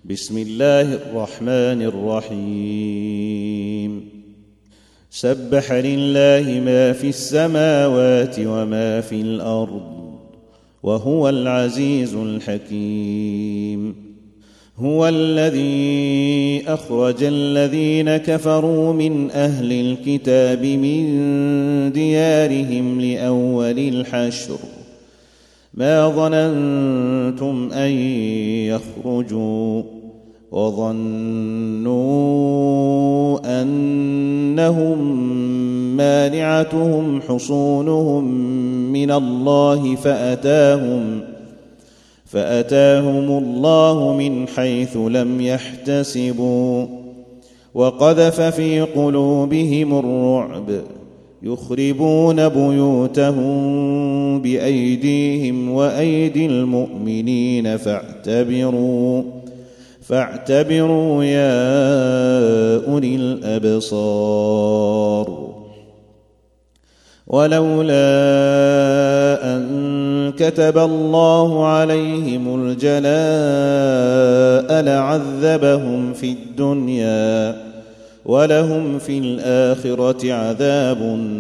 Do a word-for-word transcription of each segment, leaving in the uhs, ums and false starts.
بسم الله الرحمن الرحيم سبح لله ما في السماوات وما في الأرض وهو العزيز الحكيم هو الذي أخرج الذين كفروا من أهل الكتاب من ديارهم لأول الحشر ما ظننتم أن يخرجوا وظنوا أنهم مانعتهم حصونهم من الله فأتاهم فأتاهم الله من حيث لم يحتسبوا وقذف في قلوبهم الرعب يخربون بيوتهم بأيديهم وأيدي المؤمنين فاعتبروا فاعتبروا يا أولي الأبصار ولولا أن كتب الله عليهم الجلاء لعذبهم في الدنيا ولهم في الآخرة عذاب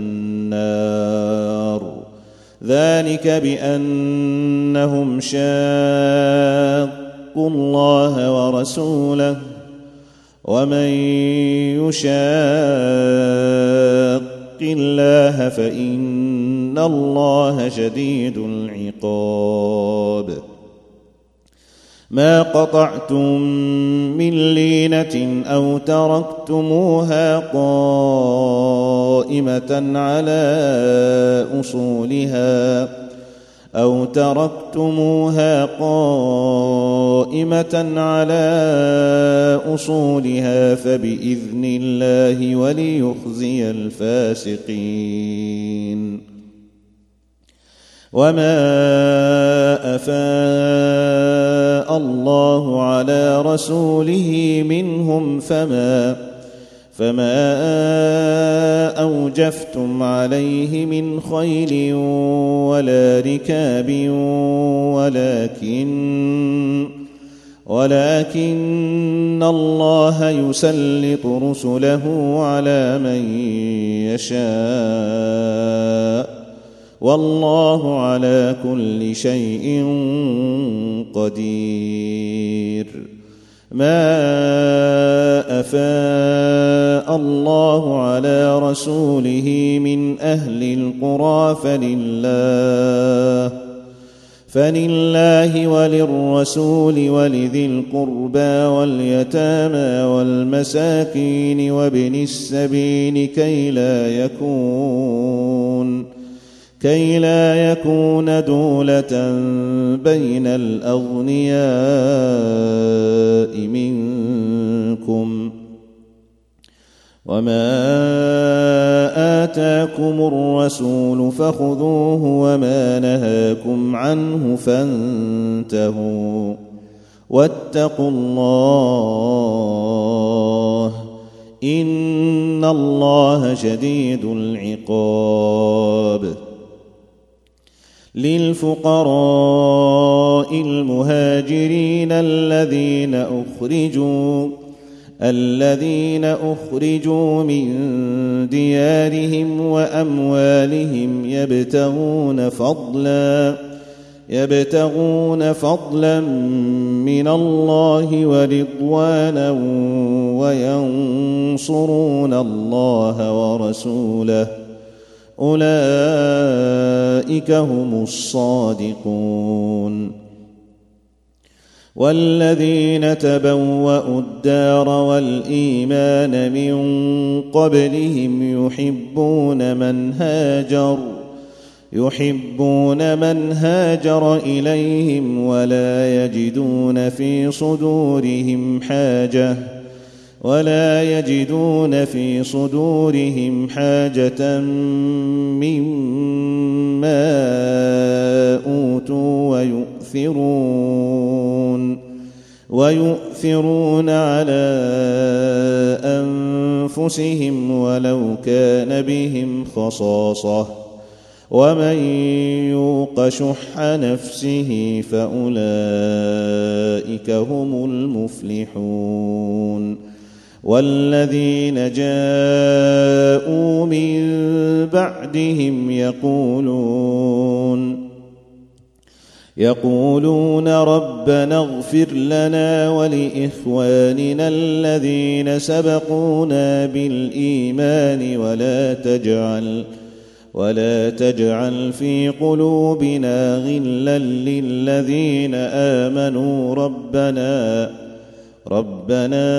النار ذلك بأنهم شاقوا الله ورسوله ومن يشاق الله فإن الله شديد العقاب ما قطعتم من لينة أو تركتموها قائمة على أصولها أو تركتموها قائمة على أصولها فبإذن الله وليخزي الفاسقين وما أفاء الله على رسوله منهم فما فما أوجفتم عليه من خيل ولا ركاب ولكن ولكن الله يسلط رسله على من يشاء والله على كل شيء قدير ما أفاء الله على رسوله من أهل القرى فلله فلله وللرسول ولذي القربى واليتامى والمساكين وابن السبيل كي لا يكون كي لا يكون دولة بين الأغنياء منكم وما آتاكم الرسول فخذوه وما نهاكم عنه فانتهوا واتقوا الله إن الله شديد العقاب للفقراء المهاجرين الذين أخرجوا الذين أخرجوا من ديارهم وأموالهم يبتغون فضلا يبتغون فضلا من الله ورضوانا وينصرون الله ورسوله أولئك هم الصادقون والذين تبوأوا الدار والإيمان من قبلهم يحبون من هاجر يحبون من هاجر إليهم ولا يجدون في صدورهم حاجة ولا يجدون في صدورهم حاجة مما أوتوا ويؤثرون ويؤثرون على أنفسهم ولو كان بهم خصاصة ومن يوق شح نفسه فأولئك هم المفلحون والذين جاءوا من بعدهم يقولون يقولون ربنا اغفر لنا ولإخواننا الذين سبقونا بالإيمان ولا تجعل ولا تجعل في قلوبنا غلا للذين آمنوا ربنا ربنا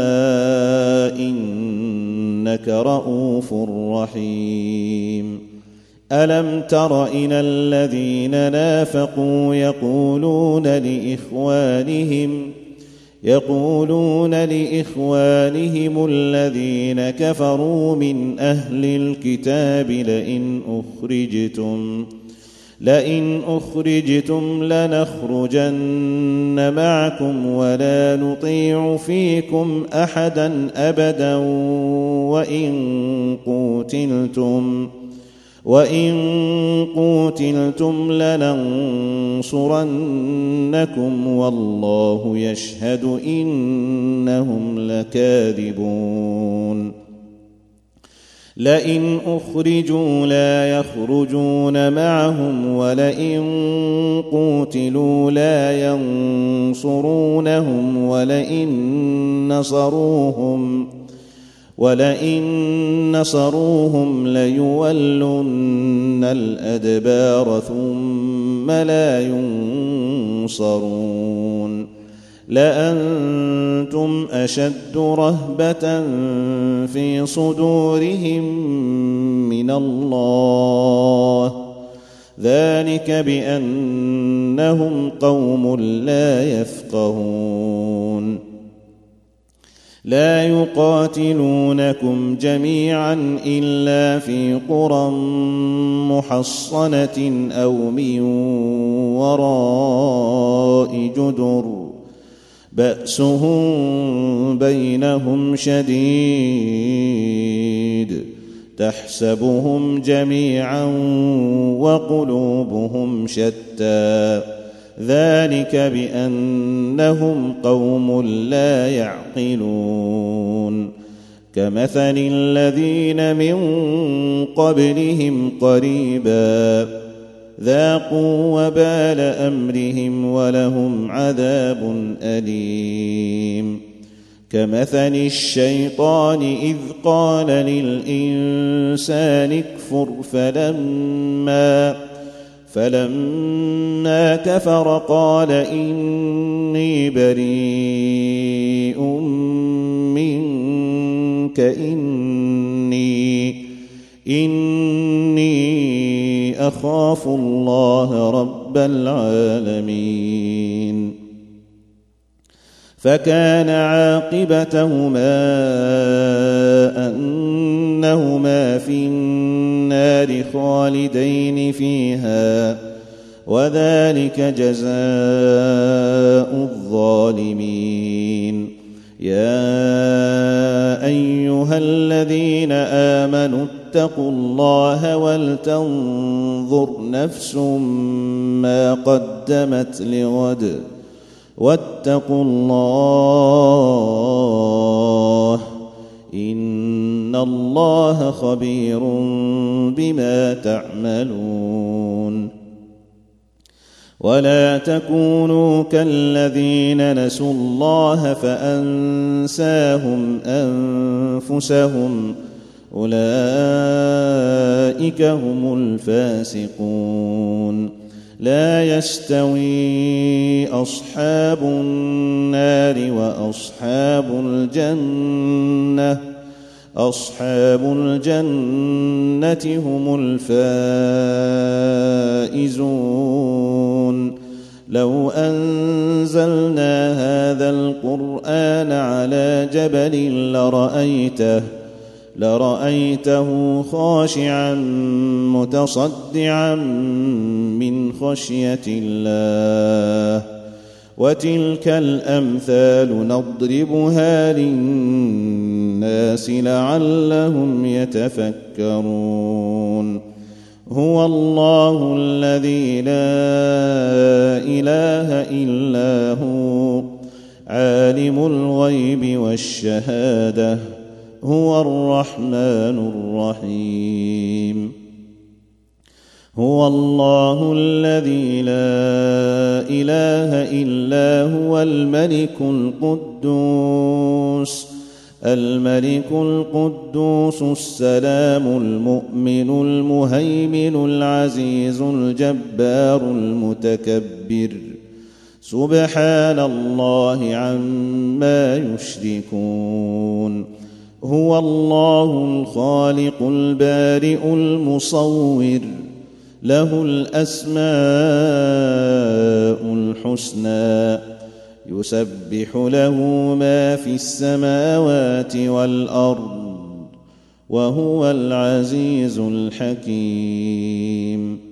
إنك رؤوف رحيم ألم تر إلى الذين نافقوا يقولون لإخوانهم يقولون لإخوانهم الذين كفروا من أهل الكتاب لئن أخرجتم لئن أخرجتم لنخرجن معكم ولا نطيع فيكم أحدا أبدا وإن قوتلتم وإن قوتلتم لننصرنكم والله يشهد إنهم لكاذبون لئن أخرجوا لا يخرجون معهم ولئن قوتلوا لا ينصرونهم ولئن نصروهم ولئن نصروهم ليولن الأدبار ثم لا ينصرون لأنتم أشد رهبة في صدورهم من الله ذلك بأنهم قوم لا يفقهون لا يقاتلونكم جميعا إلا في قرى محصنة أو من وراء جدر بأسهم بينهم شديد تحسبهم جميعا وقلوبهم شتى ذلك بأنهم قوم لا يعقلون كمثل الذين من قبلهم قريبا ذاقوا وبال أمرهم ولهم عذاب أليم كمثل الشيطان إذ قال للإنسان اكفر فلما فلما كفر قال إني بريء منك إني إني أخاف الله رب العالمين فكان عاقبتهما أنهما في النار خالدين فيها وذلك جزاء الظالمين يا أيها الذين آمنوا اتقوا الله ولتنظر نفس ما قدمت لغد واتقوا الله إن الله خبير بما تعملون ولا تكونوا كالذين نسوا الله فأنساهم أنفسهم أولئك هم الفاسقون لا يستوي أصحاب النار وأصحاب الجنة أصحاب الجنة هم الفائزون لو أنزلنا هذا القرآن على جبل لرأيته لرأيته خاشعا متصدعا من خشية الله وتلك الأمثال نضربها للناس لعلهم يتفكرون هو الله الذي لا إله إلا هو عالم الغيب والشهادة هو الرحمن الرحيم هو الله الذي لا إله إلا هو الملك القدوس الملك القدوس السلام المؤمن المهيمن العزيز الجبار المتكبر سبحان الله عما يشركون هو الله الخالق البارئ المصور له الأسماء الحسنى يسبح له ما في السماوات والأرض وهو العزيز الحكيم